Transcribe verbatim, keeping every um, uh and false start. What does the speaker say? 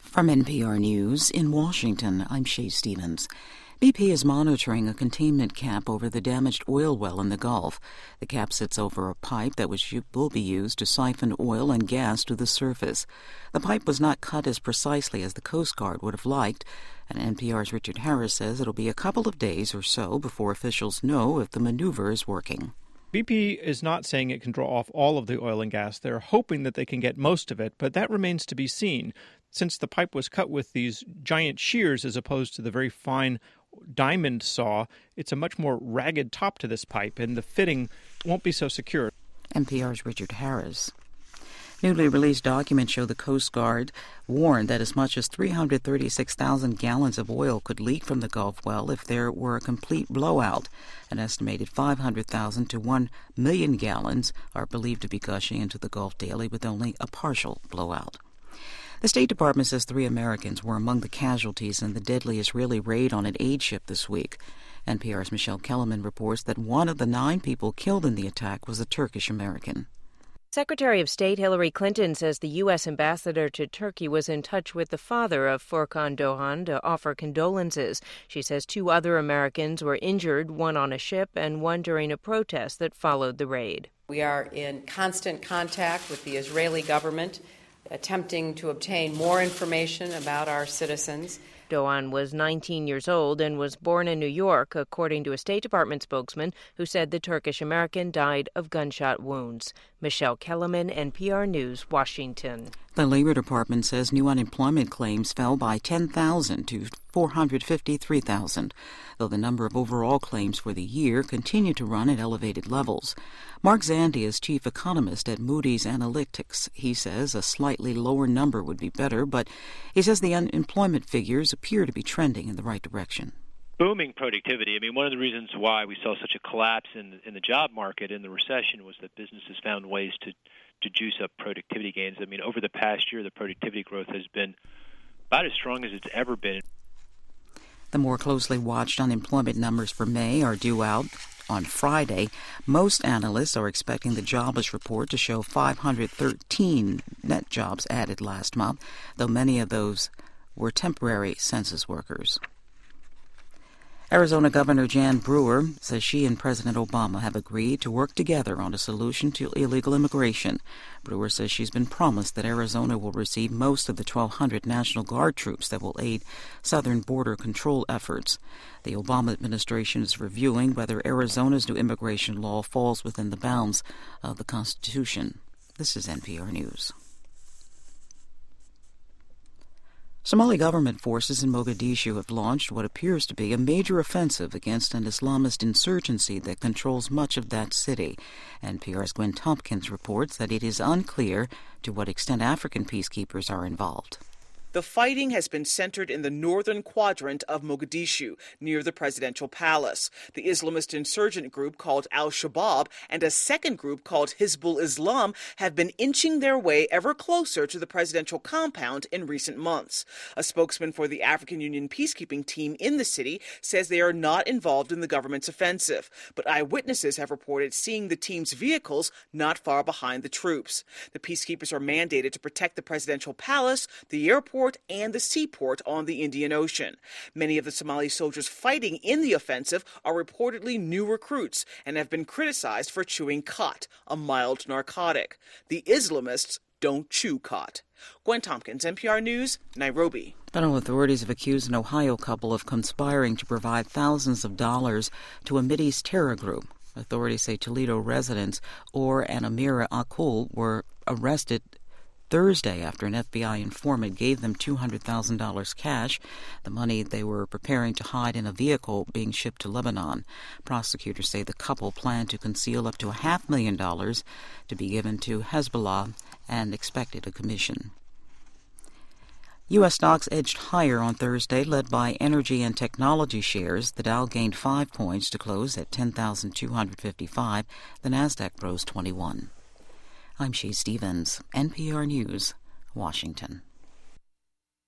From N P R News in Washington, I'm Shay Stevens. B P is monitoring a containment cap over the damaged oil well in the Gulf. The cap sits over a pipe that was, will be used to siphon oil and gas to the surface. The pipe was not cut as precisely as the Coast Guard would have liked, and N P R's Richard Harris says it'll be a couple of days or so before officials know if the maneuver is working. B P is not saying it can draw off all of the oil and gas. They're hoping that they can get most of it, but that remains to be seen. Since the pipe was cut with these giant shears as opposed to the very fine diamond saw, it's a much more ragged top to this pipe, and the fitting won't be so secure. N P R's Richard Harris. Newly released documents show the Coast Guard warned that as much as three hundred thirty-six thousand gallons of oil could leak from the Gulf well if there were a complete blowout. An estimated five hundred thousand to one million gallons are believed to be gushing into the Gulf daily with only a partial blowout. The State Department says three Americans were among the casualties in the deadly Israeli raid on an aid ship this week. N P R's Michelle Kellerman reports that one of the nine people killed in the attack was a Turkish American. Secretary of State Hillary Clinton says the U S ambassador to Turkey was in touch with the father of Furkan Doğan to offer condolences. She says two other Americans were injured, one on a ship and one during a protest that followed the raid. We are in constant contact with the Israeli government, attempting to obtain more information about our citizens. Doğan was nineteen years old and was born in New York, according to a State Department spokesman who said the Turkish-American died of gunshot wounds. Michelle Kellerman, N P R News, Washington. The Labor Department says new unemployment claims fell by ten thousand to four hundred fifty-three thousand, though the number of overall claims for the year continued to run at elevated levels. Mark Zandi is chief economist at Moody's Analytics. He says a slightly lower number would be better, but he says the unemployment figures appear to be trending in the right direction. Booming productivity. I mean, one of the reasons why we saw such a collapse in in the job market in the recession was that businesses found ways to, to juice up productivity gains. I mean, over the past year, the productivity growth has been about as strong as it's ever been. The more closely watched unemployment numbers for May are due out on Friday. Most analysts are expecting the jobless report to show five hundred thirteen net jobs added last month, though many of those were temporary census workers. Arizona Governor Jan Brewer says she and President Obama have agreed to work together on a solution to illegal immigration. Brewer says she's been promised that Arizona will receive most of the twelve hundred National Guard troops that will aid southern border control efforts. The Obama administration is reviewing whether Arizona's new immigration law falls within the bounds of the Constitution. This is N P R News. Somali government forces in Mogadishu have launched what appears to be a major offensive against an Islamist insurgency that controls much of that city. N P R's Gwen Tompkins reports that it is unclear to what extent African peacekeepers are involved. The fighting has been centered in the northern quadrant of Mogadishu, near the presidential palace. The Islamist insurgent group called Al-Shabaab and a second group called Hizbul Islam have been inching their way ever closer to the presidential compound in recent months. A spokesman for the African Union peacekeeping team in the city says they are not involved in the government's offensive, but eyewitnesses have reported seeing the team's vehicles not far behind the troops. The peacekeepers are mandated to protect the presidential palace, the airport, and the seaport on the Indian Ocean. Many of the Somali soldiers fighting in the offensive are reportedly new recruits and have been criticized for chewing khat, a mild narcotic. The Islamists don't chew khat. Gwen Tompkins, N P R News, Nairobi. Federal authorities have accused an Ohio couple of conspiring to provide thousands of dollars to a Mideast terror group. Authorities say Toledo residents Or and Amira Akul were arrested Thursday after an F B I informant gave them two hundred thousand dollars cash, the money they were preparing to hide in a vehicle being shipped to Lebanon. Prosecutors say the couple planned to conceal up to a half million dollars to be given to Hezbollah and expected a commission. U S stocks edged higher on Thursday, led by energy and technology shares. The Dow gained five points to close at ten thousand two hundred fifty-five. The Nasdaq rose twenty-one. I'm Shay Stevens, N P R News, Washington.